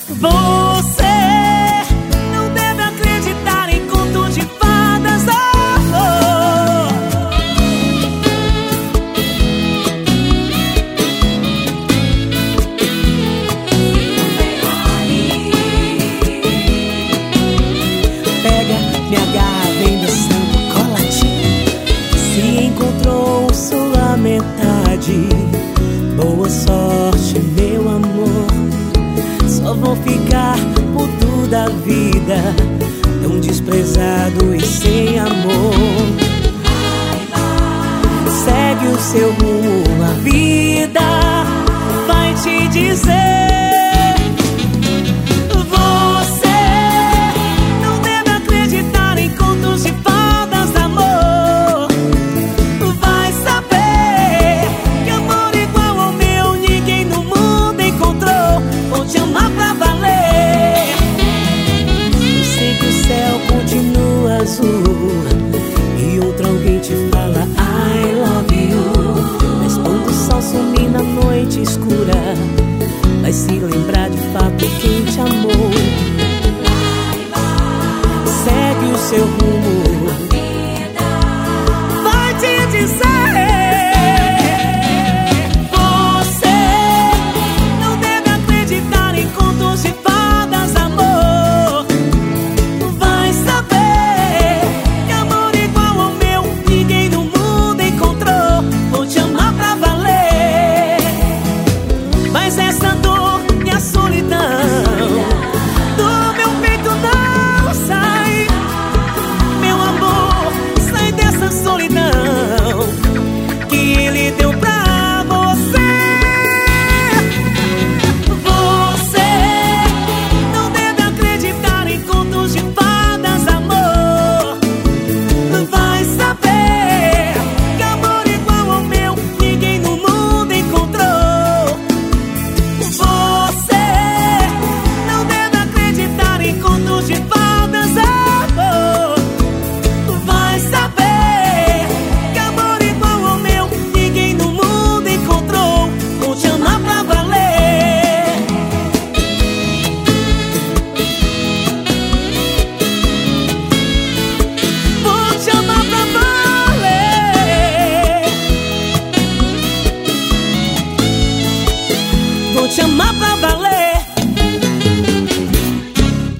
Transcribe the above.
Você não deve acreditar em contos de fadas. Oh, oh. Pega, me agarra, vem dançando coladinho. Se encontrou sua metade, boa sorte, meu amor. Só vou ficar por toda a vida, tão desprezado e sem amor. Segue o seu rumo, a vida vai te dizer